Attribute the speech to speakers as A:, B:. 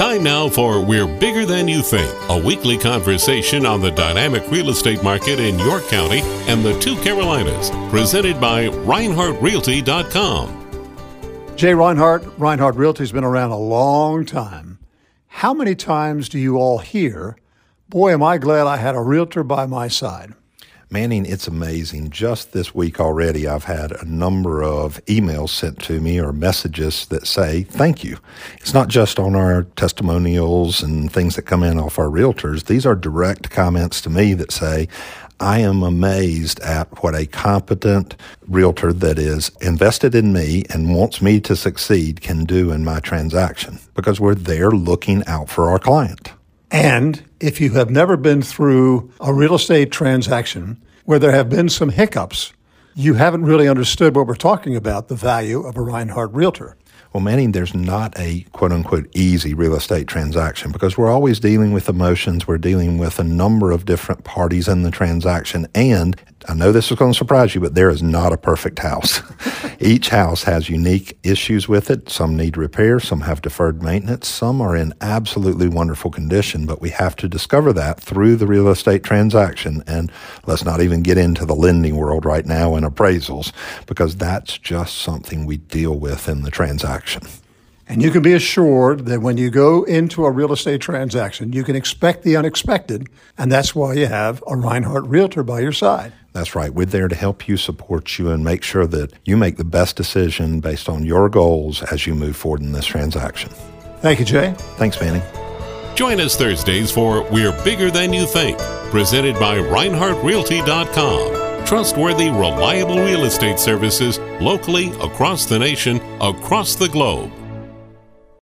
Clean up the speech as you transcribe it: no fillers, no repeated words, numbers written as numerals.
A: Time now for We're Bigger Than You Think, a weekly conversation on the dynamic real estate market in York County and the two Carolinas, presented by ReinhardtRealty.com.
B: Jay Reinhardt Realty's been around a long time. How many times do you all hear, boy, am I glad I had a realtor by my side?
C: Manning, it's amazing. Just this week already, I've had a number of emails sent to me or messages that say, thank you. It's not just on our testimonials and things that come in off our realtors. These are direct comments to me that say, I am amazed at what a competent realtor that is invested in me and wants me to succeed can do in my transaction, because we're there looking out for our client.
B: And if you have never been through a real estate transaction where there have been some hiccups, you haven't really understood what we're talking about, the value of a Reinhardt Realtor.
C: Well, Manning, there's not a quote-unquote easy real estate transaction because we're always dealing with emotions. We're dealing with a number of different parties in the transaction. And I know this is going to surprise you, but there is not a perfect house. Each house has unique issues with it. Some need repair. Some have deferred maintenance. Some are in absolutely wonderful condition, but we have to discover that through the real estate transaction. And let's not even get into the lending world right now and appraisals, because that's just something we deal with in the transaction.
B: And you can be assured that when you go into a real estate transaction, you can expect the unexpected, and that's why you have a Reinhardt Realtor by your side.
C: That's right. We're there to help you, support you, and make sure that you make the best decision based on your goals as you move forward in this transaction.
B: Thank you, Jay.
C: Thanks, Manning.
A: Join us Thursdays for We're Bigger Than You Think, presented by ReinhardtRealty.com. Trustworthy, reliable real estate services locally, across the nation, across the globe.